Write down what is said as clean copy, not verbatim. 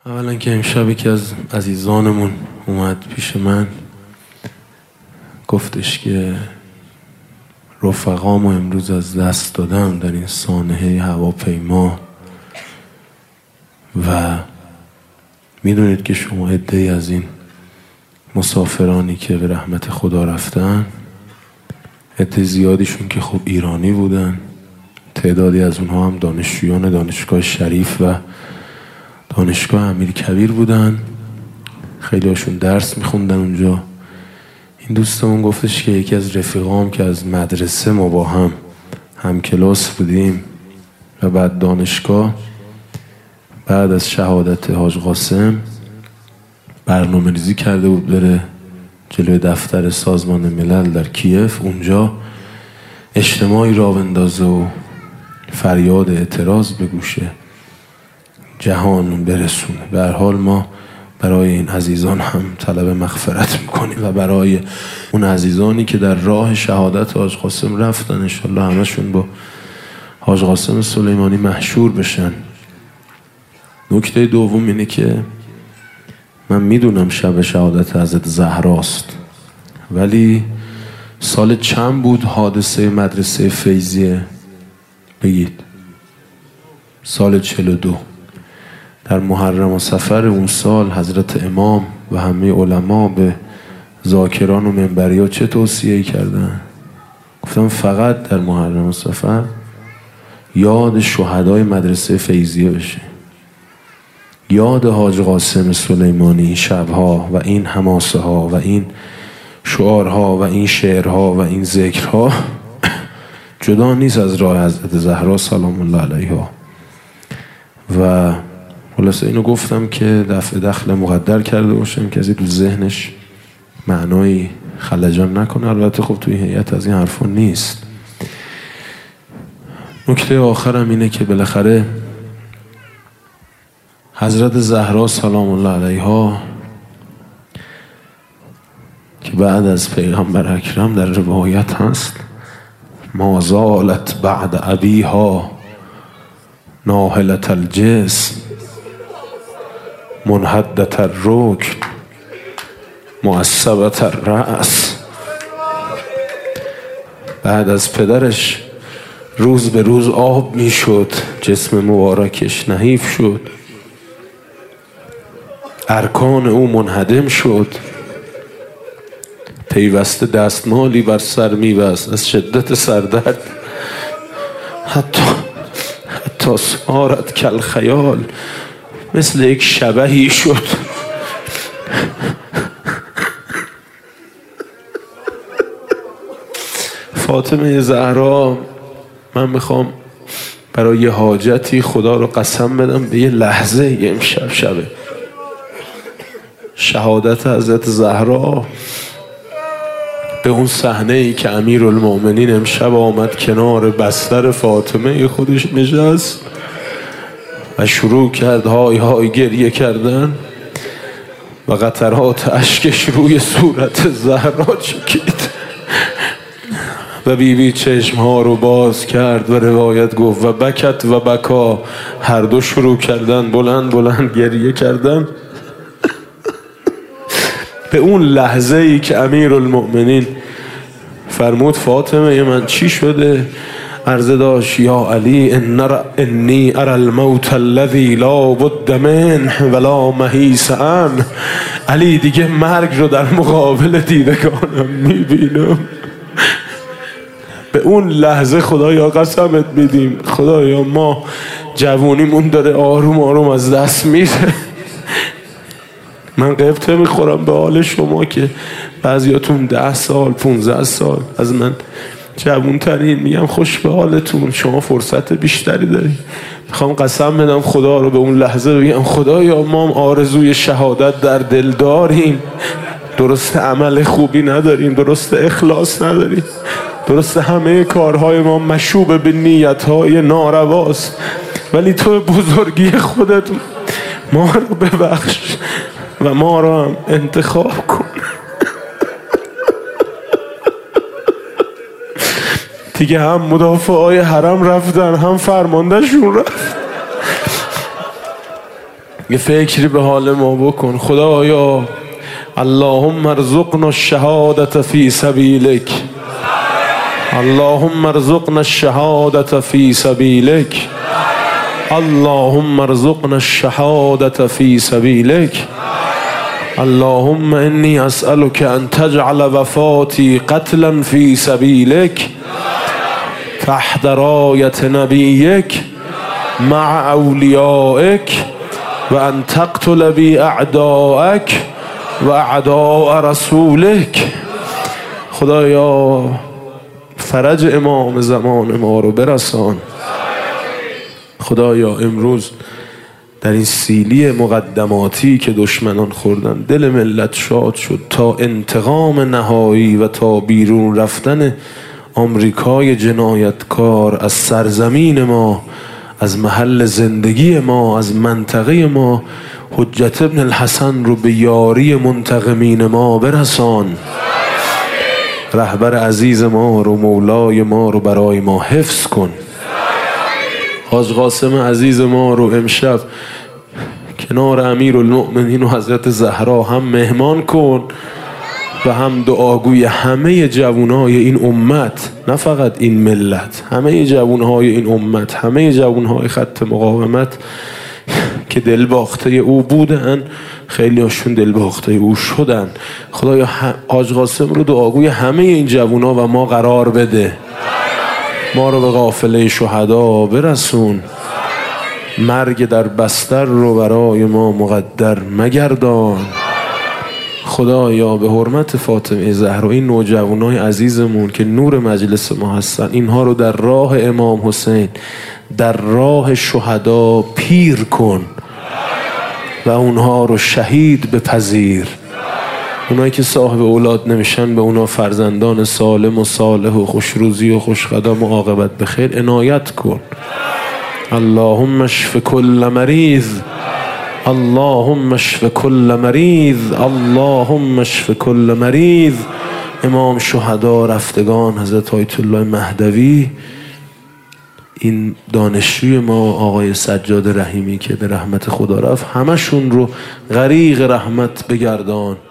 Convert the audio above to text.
اولا که امشب یکی از عزیزانمون اومد پیش من گفتش که رفقامو امروز از دست دادم در این سانحه هواپیما و میدونید که شما عده‌ای از این مسافرانی که به رحمت خدا رفتن، عده زیادیشون که خب ایرانی بودن، تعدادی از اونها هم دانشجویان دانشگاه شریف و دانشگاه امیرکبیر بودن، خیلی هاشون درس میخوندن اونجا. این دوستمون گفتش که یکی از رفیقام که از مدرسه ما با هم کلاس بودیم و بعد دانشگاه، بعد از شهادت حاج قاسم برنامه ریزی کرده بود بره جلوی دفتر سازمان ملل در کیف، اونجا اجتماعی راه بندازه و فریاد اعتراض به گوش جهان برسونه. به هر حال ما برای این عزیزان هم طلب مغفرت میکنیم و برای اون عزیزانی که در راه شهادت حاج قاسم رفتن، انشالله همشون با حاج قاسم سلیمانی محشور بشن. نکته دوم اینه که من میدونم شب شهادت حضرت زهراست، ولی سال چند بود حادثه مدرسه فیضیه؟ بگید. سال 42. در محرم و صفر اون سال حضرت امام و همه علما به ذاکران و منبریا چه توصیه‌ای کردن؟ گفتم فقط در محرم و صفر یاد شهدای مدرسه فیضیه بشه، یاد حاج قاسم سلیمانی این شبها و این حماسه ها و این شعارها و این شعرها و این ذکرها جدا نیست از راه حضرت زهرا سلام الله علیها. و خلاصه اینو گفتم که دفع دخل مقدر کرده باشم که از این تو ذهنش معنایی خلجان نکنه. البته خب توی هیئت از این حرفا نیست. نکته آخرم اینه که بالاخره حضرت زهرا سلام الله علیها که بعد از پیغمبر اکرم در روایت هست ما زالت بعد ابیها ناهلة الجسم منحدة الرکن معصبة الرأس، بعد از پدرش روز به روز آب می شد، جسم مبارکش نحیف شد، ارکان او منهدم شد، پیوسته دستمالی بر سر می بست از شدت سردرد، حتی صارت کل خیال، مثل یک شبحی شد. فاطمه زهرا، من میخوام برای یه حاجتی خدا رو قسم بدم به یه لحظه، یه امشب شبه شهادت حضرت زهرا، به اون صحنه ای که امیرالمومنین امشب آمد کنار بستر فاطمه خودش نشست و شروع کرد های های گریه کردن و قطرات اشکش روی صورت زهرا چکید و بیبی چشمها رو باز کرد و روایت گفت و بکت و بکا، هر دو شروع کردن بلند بلند گریه کردن به اون لحظه ای که امیرالمؤمنین فرمود فاطمه من چی شده؟ عرضه داشت یا علی انی ارى الموت الذي لا بد منه ولا محیص عنه. علی دیگه مرگ رو در مقابل دیدگانم میبینم. به اون لحظه خدایا قسمت میدیم، خدایا ما جوونیمون داره آروم آروم از دست میره. من قبطه میخورم به حال شما که بعضیاتون 10 سال 15 سال از من جوون ترین، میگم خوش به حالتون، شما فرصت بیشتری دارید. میخوام قسم بدم خدا رو به اون لحظه بگم خدایا ما آرزوی شهادت در دل داریم، درست عمل خوبی نداریم، درست اخلاص نداریم، درست همه کارهای ما مشوب به نیتهای نارواست، ولی تو بزرگی خودت ما رو ببخش و ما رو هم انتخاب کن. دیگه هم مدافعای حرم رفتن، هم فرماندهشون رفت. یه فکری به حال ما بکن. خدایا اللهم ارزقنا الشهادة فی سبیلک، اللهم ارزقنا الشهادة فی سبیلک، اللهم ارزقنا الشهادة فی سبیلک. اللهم انی اسألك ان تجعل وفاتی قتلا فی سبیلک تحت رایة نبیک مع اولیائک و ان تقتل بی اعدائک و اعداء رسولک. خدایا فرج امام زمان ما رو برسان. خدایا امروز در این سیلی مقدماتی که دشمنان خوردن دل ملت شاد شد تا انتقام نهایی و تا بیرون رفتن آمریکای جنایتکار از سرزمین ما، از محل زندگی ما، از منطقه ما، حجت ابن الحسن رو به یاری منتقمین ما برسان. رهبر عزیز ما رو، مولای ما رو برای ما حفظ کن. حاج قاسم عزیز ما رو امشب کنار امیرالمؤمنین و حضرت زهرا هم مهمان کن و هم دعاگوی همه جوانای این امت، نه فقط این ملت، همه جوانهای این امت، همه جوانهای خط مقاومت که دلباخته او بودن، خیلی هاشون دلباخته او شدن. خدایا حاج قاسم رو دعاگوی همه این جوانا و ما قرار بده. ما رو به قافله شهدا برسون. مرگ در بستر رو برای ما مقدر مگردان. خدایا به حرمت فاطمه زهرا این نوجوانای عزیزمون که نور مجلس ما هستن، اینها رو در راه امام حسین، در راه شهدا پیر کن و اونها رو شهید بپذیر. اونایی که صاحب اولاد نمیشن به اونا فرزندان سالم و صالح و خوشروزی و خوشقدم و عاقبت بخیر عنایت کن. اللهم اشف کل مریض، اللهم اشف کل مریض، اللهم اشف کل مریض. امام شهدا رفتگان حضرت آیت الله مهدوی، این دانشجوی ما آقای سجاد رحیمی که به رحمت خدا رفت، همشون رو غریق رحمت بگردان.